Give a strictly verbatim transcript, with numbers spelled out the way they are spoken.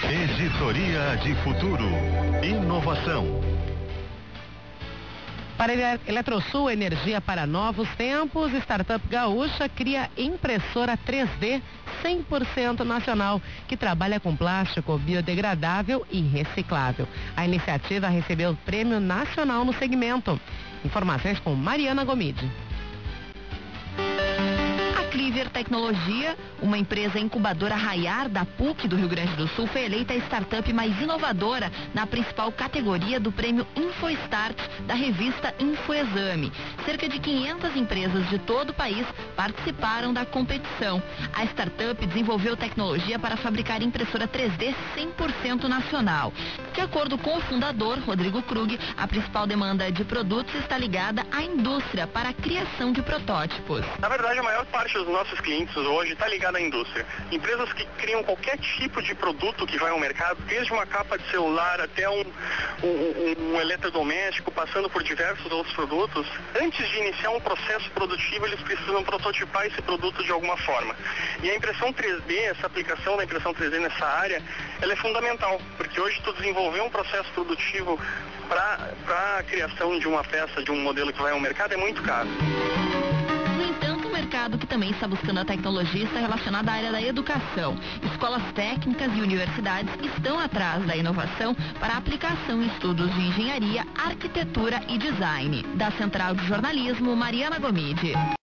Editoria de Futuro. Inovação. Para a Eletrosul Energia para Novos Tempos, Startup Gaúcha cria impressora três D cem por cento nacional, que trabalha com plástico biodegradável e reciclável. A iniciativa recebeu o Prêmio Nacional no segmento. Informações com Mariana Gomide. Cleaver Tecnologia, uma empresa incubadora Raiar da P U C do Rio Grande do Sul, foi eleita a startup mais inovadora na principal categoria do prêmio InfoStart da revista InfoExame. Cerca de quinhentas empresas de todo o país participaram da competição. A startup desenvolveu tecnologia para fabricar impressora três D cem por cento nacional. De acordo com o fundador, Rodrigo Krug, a principal demanda de produtos está ligada à indústria para a criação de protótipos. Na verdade, a maior parte dos nossos clientes hoje está ligada à indústria. Empresas que criam qualquer tipo de produto que vai ao mercado, desde uma capa de celular até um, um, um eletrodoméstico, passando por diversos outros produtos, antes de iniciar um processo produtivo, eles precisam prototipar esse produto de alguma forma. E a impressão três D, essa aplicação da impressão três D nessa área, ela é fundamental, porque hoje tu desenvolver um processo produtivo para a criação de uma peça, de um modelo que vai ao mercado, é muito caro. O mercado que também está buscando a tecnologia está relacionado à área da educação. Escolas técnicas e universidades estão atrás da inovação para aplicação em estudos de engenharia, arquitetura e design. Da Central de Jornalismo, Mariana Gomide.